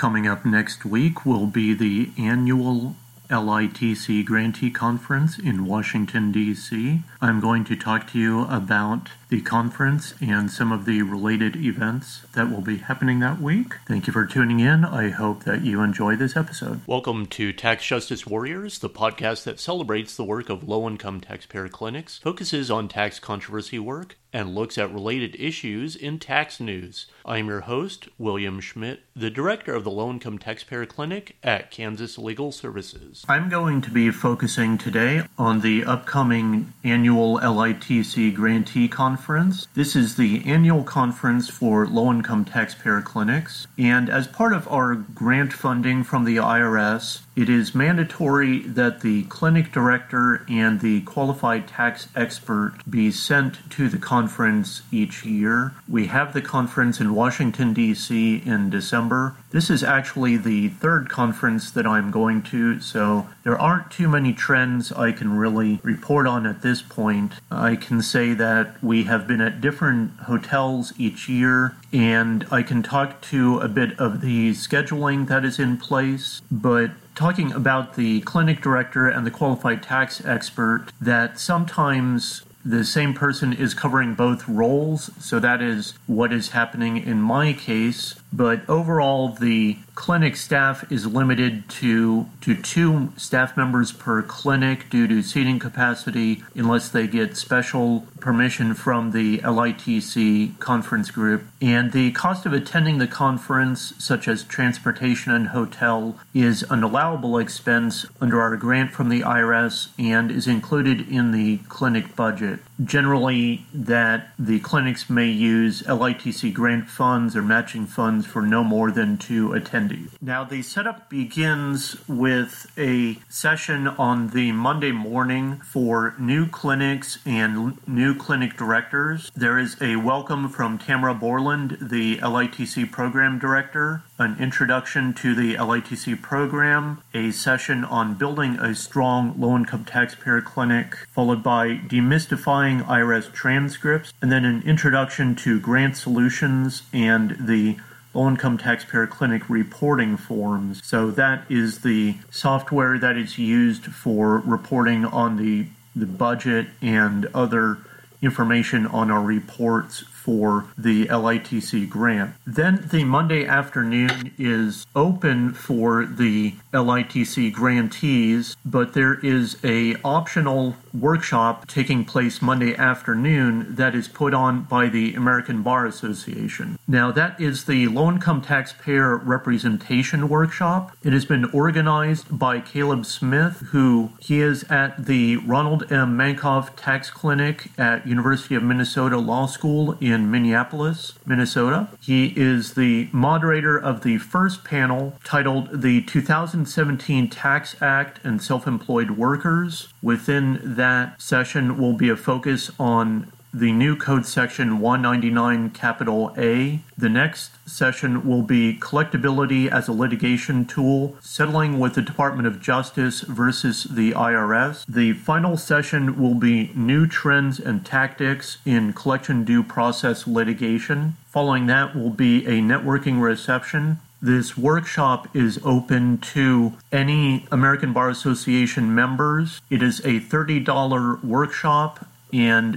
Coming up next week will be the annual LITC Grantee Conference in Washington, D.C. I'm going to talk to you about the conference and some of the related events that will be happening that week. Thank you for tuning in. I hope that you enjoy this episode. Welcome to Tax Justice Warriors, the podcast that celebrates the work of low-income taxpayer clinics, focuses on tax controversy work, and looks at related issues in tax news. I'm your host, William Schmidt, the director of the Low Income Taxpayer Clinic at Kansas Legal Services. I'm going to be focusing today on the upcoming annual LITC Grantee Conference. This is the annual conference for low income taxpayer clinics, and as part of our grant funding from the IRS, it is mandatory that the clinic director and the qualified tax expert be sent to the conference each year. We have the conference in Washington, D.C. in December. This is actually the third conference that I'm going to, so there aren't too many trends I can really report on at this point. I can say that we have been at different hotels each year, and I can talk to a bit of the scheduling that is in place, but talking about the clinic director and the qualified tax expert, that sometimes the same person is covering both roles, so that is what is happening in my case. But overall, the clinic staff is limited to 2 staff members per clinic due to seating capacity, unless they get special permission from the LITC conference group. And the cost of attending the conference, such as transportation and hotel, is an allowable expense under our grant from the IRS and is included in the clinic budget. Generally, that the clinics may use LITC grant funds or matching funds for no more than 2 attendees. Now, the setup begins with a session on the Monday morning for new clinics and new clinic directors. There is a welcome from Tamara Borland, the LITC program director, an introduction to the LITC program, a session on building a strong low-income taxpayer clinic, followed by demystifying IRS transcripts, and then an introduction to grant solutions and the low-income taxpayer clinic reporting forms. So that is the software that is used for reporting on the budget and other information on our reports for the LITC grant. Then the Monday afternoon is open for the LITC grantees, but there is a optional workshop taking place Monday afternoon that is put on by the American Bar Association. Now, that is the Low-Income Taxpayer Representation Workshop. It has been organized by Caleb Smith, he is at the Ronald M. Mankoff Tax Clinic at University of Minnesota Law School in Minneapolis, Minnesota. He is the moderator of the first panel titled The 2017 Tax Act and Self-Employed Workers. Within that session will be a focus on the new code section 199 capital A. The next session will be collectability as a litigation tool, settling with the Department of Justice versus the IRS. The final session will be new trends and tactics in collection due process litigation. Following that will be a networking reception. This workshop is open to any American Bar Association members. It is a $30 workshop and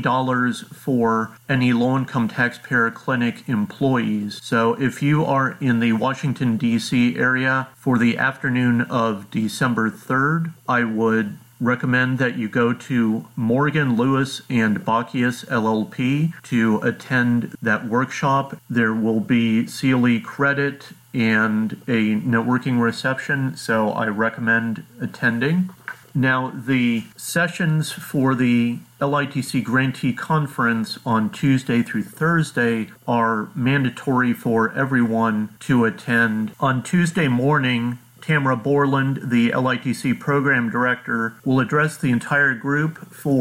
$20 for any low-income taxpayer clinic employees. So if you are in the Washington, D.C. area for the afternoon of December 3rd, I would recommend that you go to Morgan, Lewis, and Bacchius LLP to attend that workshop. There will be CLE credit and a networking reception, so I recommend attending. Now, the sessions for the LITC Grantee Conference on Tuesday through Thursday are mandatory for everyone to attend. On Tuesday morning, Tamara Borland, the LITC Program Director, will address the entire group for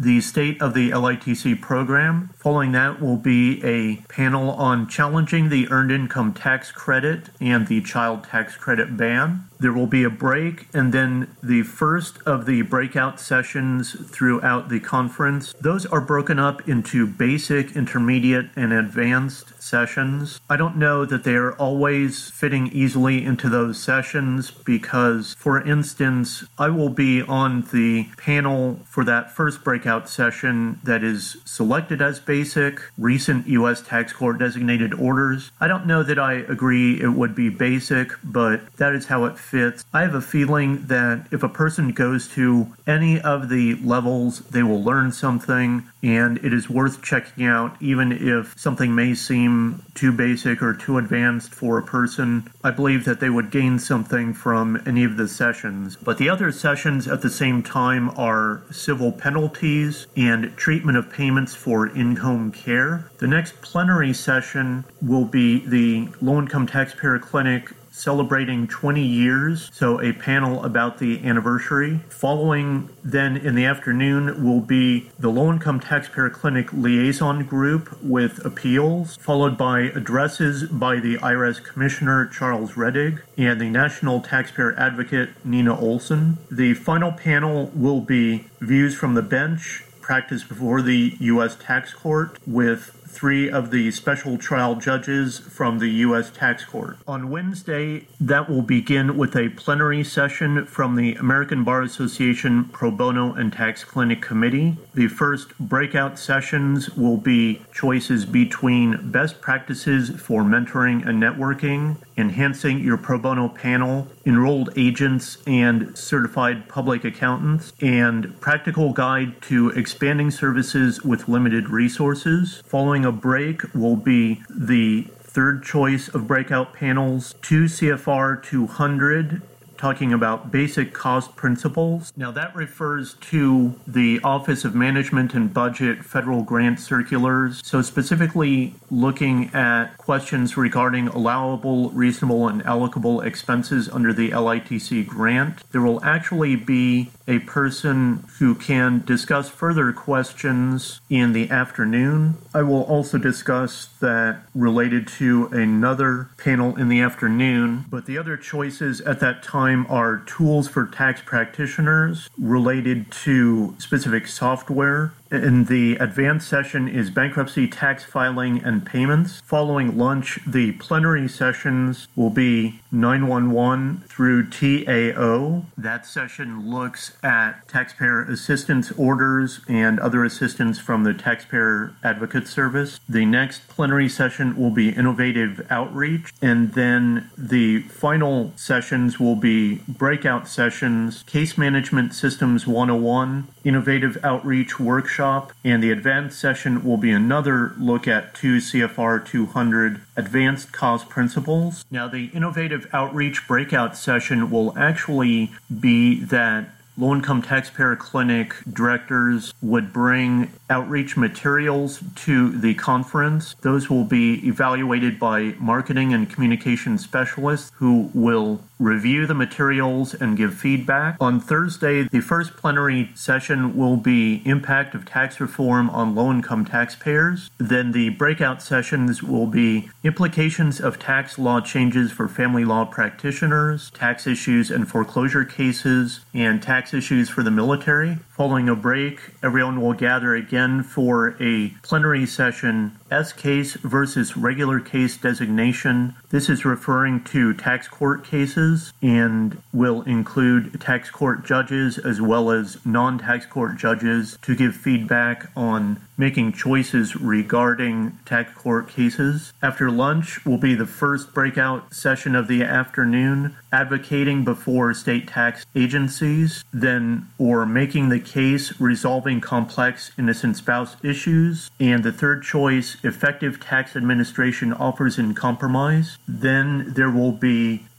the state of the LITC program. Following that will be a panel on challenging the earned income tax credit and the child tax credit ban. There will be a break, and then the first of the breakout sessions throughout the conference. Those are broken up into basic, intermediate, and advanced sessions. I don't know that they are always fitting easily into those sessions because, for instance, I will be on the panel for that first breakout session that is selected as basic, recent U.S. tax court designated orders. I don't know that I agree it would be basic, but that is how it fits. I have a feeling that if a person goes to any of the levels, they will learn something, and it is worth checking out even if something may seem too basic or too advanced for a person. I believe that they would gain something from any of the sessions. But the other sessions at the same time are civil penalties and treatment of payments for in-home care. The next plenary session will be the Low-Income Taxpayer Clinic celebrating 20 years, so a panel about the anniversary. Following then in the afternoon will be the Low-Income Taxpayer Clinic Liaison Group with appeals, followed by addresses by the IRS Commissioner Charles Rettig and the National Taxpayer Advocate Nina Olson. The final panel will be views from the bench, practice before the U.S. Tax Court, with 3 of the special trial judges from the U.S. Tax Court. On Wednesday, that will begin with a plenary session from the American Bar Association Pro Bono and Tax Clinic Committee. The first breakout sessions will be choices between best practices for mentoring and networking, enhancing your pro bono panel, enrolled agents and certified public accountants, and practical guide to expanding services with limited resources. Following a break will be the third choice of breakout panels, 2 CFR 200, talking about basic cost principles. Now that refers to the Office of Management and Budget federal grant circulars. So specifically looking at questions regarding allowable, reasonable, and allocable expenses under the LITC grant. There will actually be a person who can discuss further questions in the afternoon. I will also discuss that related to another panel in the afternoon, but the other choices at that time are tools for tax practitioners related to specific software. And the advanced session is bankruptcy, tax filing, and payments. Following lunch, the plenary sessions will be 911 through TAO. That session looks at taxpayer assistance orders and other assistance from the Taxpayer Advocate Service. The next plenary session will be innovative outreach. And then the final sessions will be breakout sessions, case management systems 101, innovative outreach workshop, and the advanced session will be another look at 2 CFR 200 advanced cost principles. Now the innovative outreach breakout session will actually be that Low-Income Taxpayer Clinic directors would bring outreach materials to the conference. Those will be evaluated by marketing and communication specialists who will review the materials and give feedback. On Thursday, the first plenary session will be Impact of Tax Reform on Low-Income Taxpayers. Then the breakout sessions will be Implications of Tax Law Changes for Family Law Practitioners, Tax Issues and Foreclosure Cases, and Tax Issues for the Military. Following a break, everyone will gather again for a plenary session, S-case versus regular case designation. This is referring to tax court cases and will include tax court judges as well as non-tax court judges to give feedback on making choices regarding tax court cases. After lunch will be the first breakout session of the afternoon, advocating before state tax agencies, then or making the case resolving complex innocent spouse issues, and the third choice, effective tax administration offers in compromise. Then there will be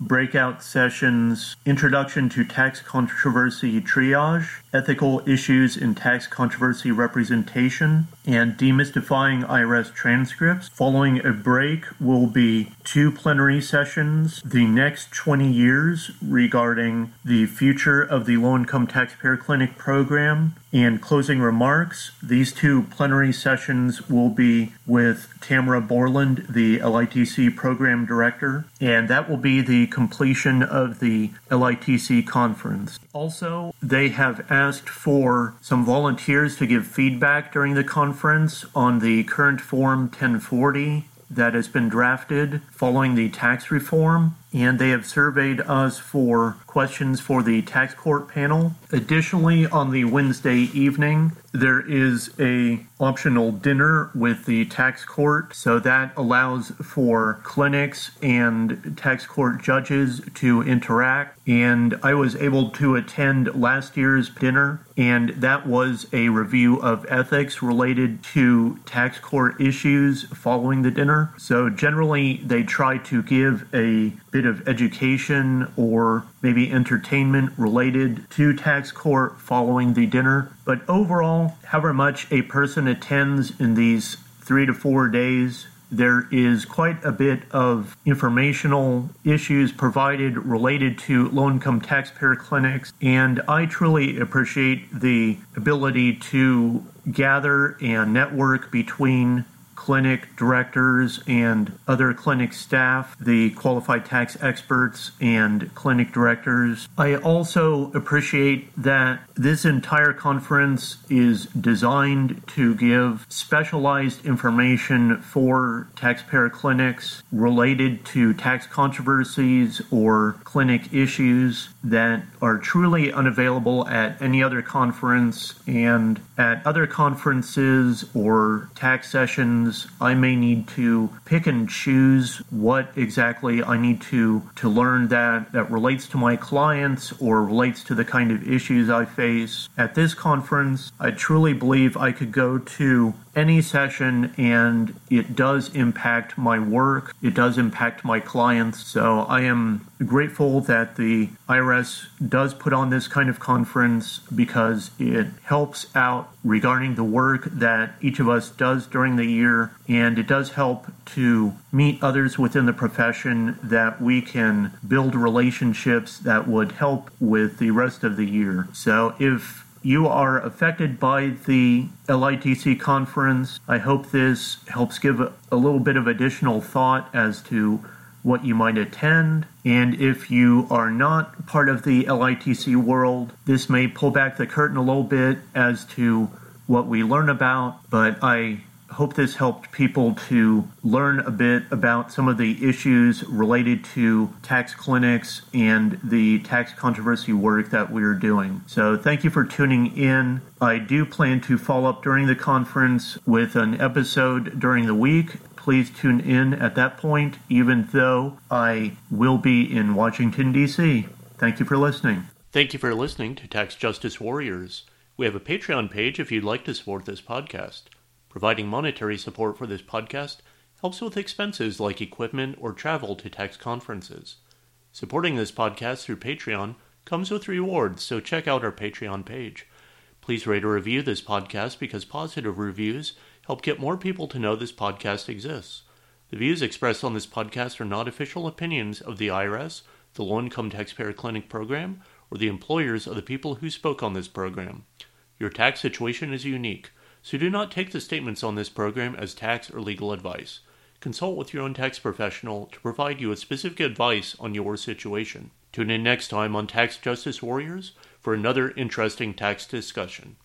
breakout sessions, Introduction to Tax Controversy Triage, Ethical Issues in Tax Controversy Representation, and Demystifying IRS Transcripts. Following a break will be 2 plenary sessions, The Next 20 Years regarding the future of the Low-Income Taxpayer Clinic program, and closing remarks. These 2 plenary sessions will be with Tamara Borland, the LITC Program Director, and that will be the completion of the LITC conference. Also, they have asked for some volunteers to give feedback during the conference on the current Form 1040 that has been drafted following the tax reform, and they have surveyed us for questions for the tax court panel. Additionally, on the Wednesday evening, there is a optional dinner with the tax court, so that allows for clinics and tax court judges to interact. And I was able to attend last year's dinner, and that was a review of ethics related to tax court issues following the dinner. So generally, they try to give a bit of education or maybe entertainment related to tax court following the dinner. But overall, however much a person attends in these 3 to 4 days, there is quite a bit of informational issues provided related to low-income taxpayer clinics, and I truly appreciate the ability to gather and network between clinic directors and other clinic staff, the qualified tax experts and clinic directors. I also appreciate that this entire conference is designed to give specialized information for taxpayer clinics related to tax controversies or clinic issues that are truly unavailable at any other conference. And at other conferences or tax sessions, I may need to pick and choose what exactly I need to learn that relates to my clients or relates to the kind of issues I face. At this conference, I truly believe I could go to any session and it does impact my work, it does impact my clients. So I am grateful that the IRS does put on this kind of conference because it helps out regarding the work that each of us does during the year, and it does help to meet others within the profession that we can build relationships that would help with the rest of the year. So if you are affected by the LITC conference, I hope this helps give a little bit of additional thought as to what you might attend. And if you are not part of the LITC world, this may pull back the curtain a little bit as to what we learn about, but I hope this helped people to learn a bit about some of the issues related to tax clinics and the tax controversy work that we're doing. So thank you for tuning in. I do plan to follow up during the conference with an episode during the week. Please tune in at that point, even though I will be in Washington, D.C. Thank you for listening. Thank you for listening to Tax Justice Warriors. We have a Patreon page if you'd like to support this podcast. Providing monetary support for this podcast helps with expenses like equipment or travel to tax conferences. Supporting this podcast through Patreon comes with rewards, so check out our Patreon page. Please rate or review this podcast because positive reviews help get more people to know this podcast exists. The views expressed on this podcast are not official opinions of the IRS, the Low-Income Taxpayer Clinic program, or the employers of the people who spoke on this program. Your tax situation is unique, so do not take the statements on this program as tax or legal advice. Consult with your own tax professional to provide you with specific advice on your situation. Tune in next time on Tax Justice Warriors for another interesting tax discussion.